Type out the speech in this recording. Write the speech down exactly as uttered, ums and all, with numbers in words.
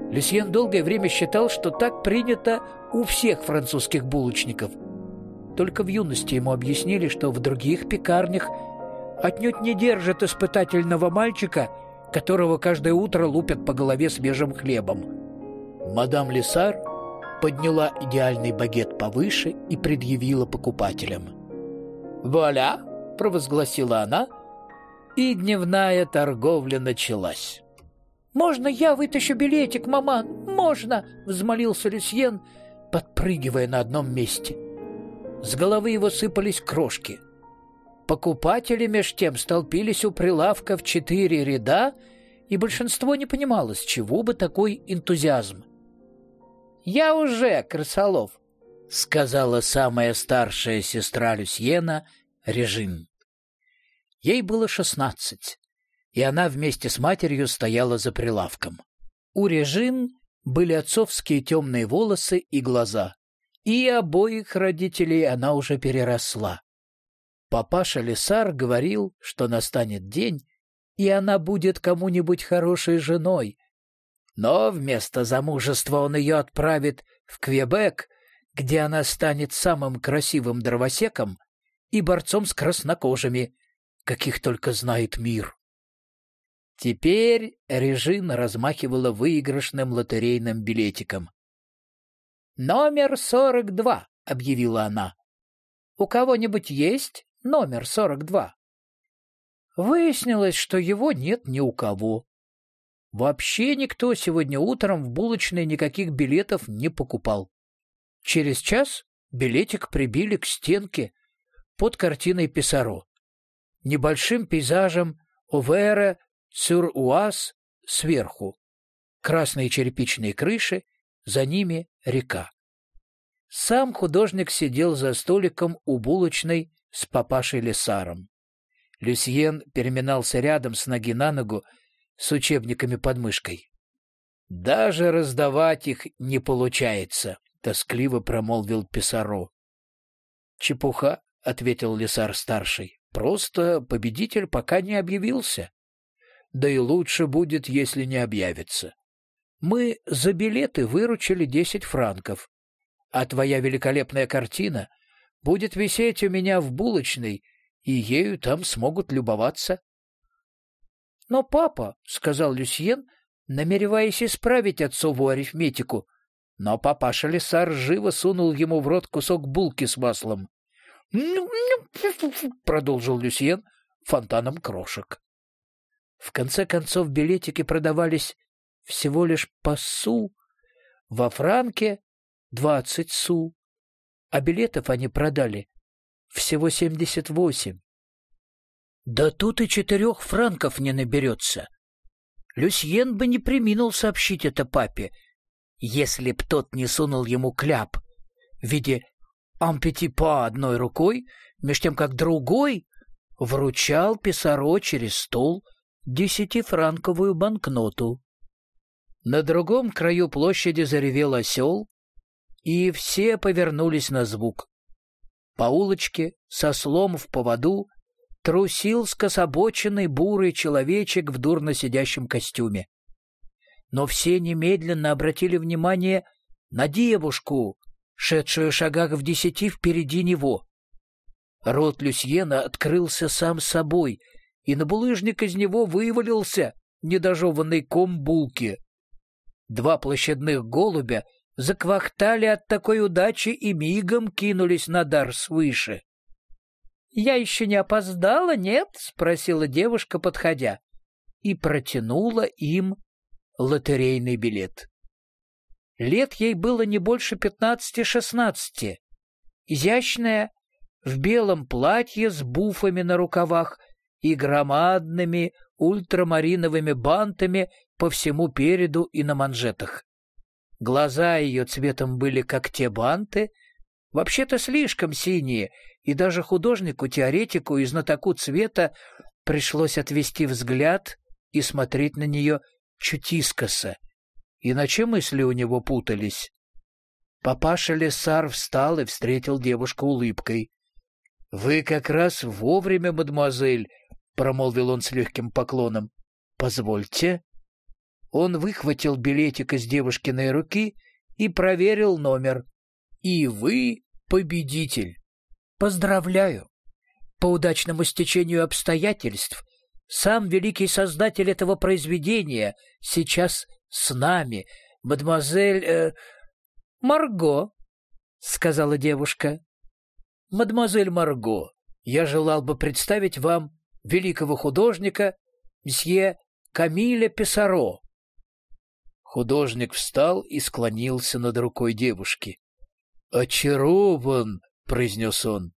Люсьен долгое время считал, что так принято у всех французских булочников. Только в юности ему объяснили, что в других пекарнях отнюдь не держат испытательного мальчика, которого каждое утро лупят по голове свежим хлебом. Мадам Лесар подняла идеальный багет повыше и предъявила покупателям. «Вуаля!» — провозгласила она, и дневная торговля началась. «Можно я вытащу билетик, маман? Можно!» — взмолился Люсьен, подпрыгивая на одном месте. С головы его сыпались крошки. Покупатели меж тем столпились у прилавка в четыре ряда, и большинство не понимало, с чего бы такой энтузиазм. «Я уже, крысолов!» — сказала самая старшая сестра Люсьена, Режин. Ей было шестнадцать, и она вместе с матерью стояла за прилавком. У Режин были отцовские темные волосы и глаза, и обоих родителей она уже переросла. Папаша Лесар говорил, что настанет день, и она будет кому-нибудь хорошей женой. Но вместо замужества он ее отправит в Квебек, где она станет самым красивым дровосеком и борцом с краснокожими, каких только знает мир. Теперь Режина размахивала выигрышным лотерейным билетиком. «Номер сорок два», — объявила она. «У кого-нибудь есть номер сорок два?» Выяснилось, что его нет ни у кого. Вообще никто сегодня утром в булочной никаких билетов не покупал. Через час билетик прибили к стенке под картиной Писаро, небольшим пейзажем Овера-сюр-Уаз сверху, красные черепичные крыши, за ними река. Сам художник сидел за столиком у булочной с папашей Лесаром. Люсьен переминался рядом с ноги на ногу с учебниками под мышкой. «Даже раздавать их не получается», — тоскливо промолвил Писаро. «Чепуха», — ответил Лесар-старший. «Просто победитель пока не объявился. Да и лучше будет, если не объявится. Мы за билеты выручили десять франков, а твоя великолепная картина будет висеть у меня в булочной, и ею там смогут любоваться». «Но, папа», — сказал Люсьен, намереваясь исправить отцову арифметику, но папаша Лесар живо сунул ему в рот кусок булки с маслом. Продолжил Люсьен фонтаном крошек. В конце концов билетики продавались всего лишь по су, во франке двадцать су, а билетов они продали всего семьдесят восемь. Да тут и четырех франков не наберется. Люсьен бы не преминул сообщить это папе, если б тот не сунул ему кляп в виде ампетипа одной рукой, меж тем как другой вручал Писаро через стол десятифранковую банкноту. На другом краю площади заревел осел, и все повернулись на звук. По улочке, со ослом в поводу, трусил скособоченный бурый человечек в дурно сидящем костюме. Но все немедленно обратили внимание на девушку, шедшую шагах в десяти впереди него. Рот Люсьена открылся сам собой, и на булыжник из него вывалился недожеванный ком булки. Два площадных голубя заквахтали от такой удачи и мигом кинулись на дар свыше. «Я еще не опоздала, нет?» — спросила девушка, подходя, и протянула им лотерейный билет. Лет ей было не больше пятнадцати-шестнадцати. Изящная, в белом платье с буфами на рукавах и громадными ультрамариновыми бантами по всему переду и на манжетах. Глаза ее цветом были как те банты, вообще-то слишком синие, и даже художнику-теоретику и знатоку цвета пришлось отвести взгляд и смотреть на нее чуть искоса, иначе мысли у него путались. Папаша Лесар встал и встретил девушку улыбкой. — Вы как раз вовремя, мадемуазель, — промолвил он с легким поклоном. — Позвольте. Он выхватил билетик из девушкиной руки и проверил номер. «И вы победитель! Поздравляю! По удачному стечению обстоятельств сам великий создатель этого произведения сейчас с нами, мадемуазель... Э, Марго», — сказала девушка. «Мадемуазель Марго, я желал бы представить вам великого художника мсье Камиля Писаро». Художник встал и склонился над рукой девушки. «Очарован», — произнес он.